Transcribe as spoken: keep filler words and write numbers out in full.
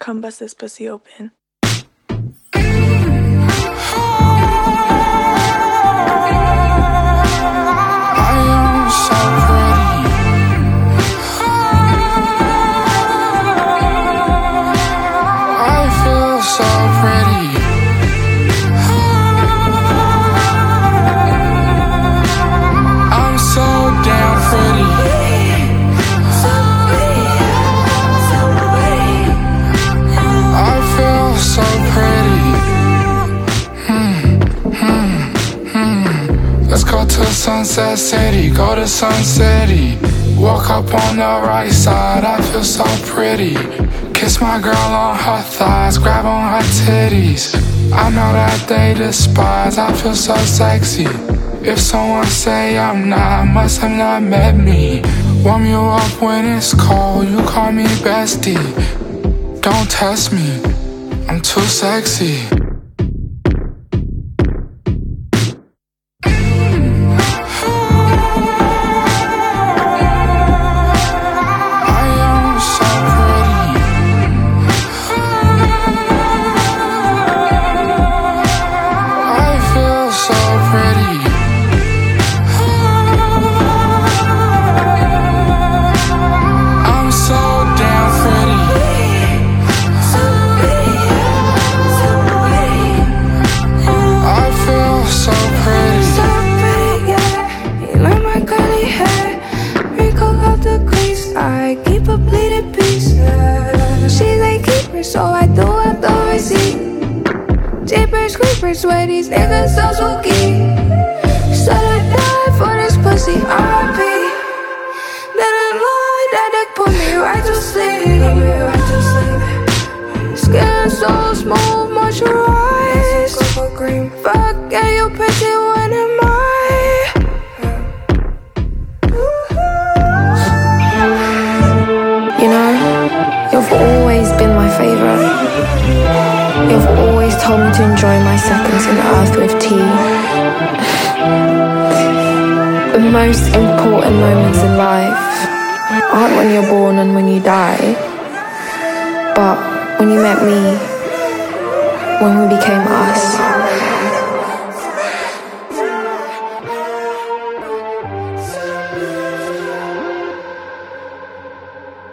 Come bust this pussy open. Let's go to Sunset City, go to Sunset City. Walk up on the right side, I feel so pretty. Kiss my girl on her thighs, grab on her titties. I know that they despise, I feel so sexy. If someone say I'm not, must have not met me. Warm you up when it's cold, you call me bestie. Don't test me, I'm too sexy. I keep a bleeding piece. She's a keeper, so I do have the receipt. Jeepers, creepers, swear these niggas so spooky. Said I died for this pussy, R I P. Then I lied, that dick put me right to sleep. Skin so smooth, moisturized. Fuck, yeah, you pretty, when am I? You know, you've always been my favourite. You've always told me to enjoy my seconds in the earth with tea. The most important moments in life aren't when you're born and when you die, but when you met me, when we became us.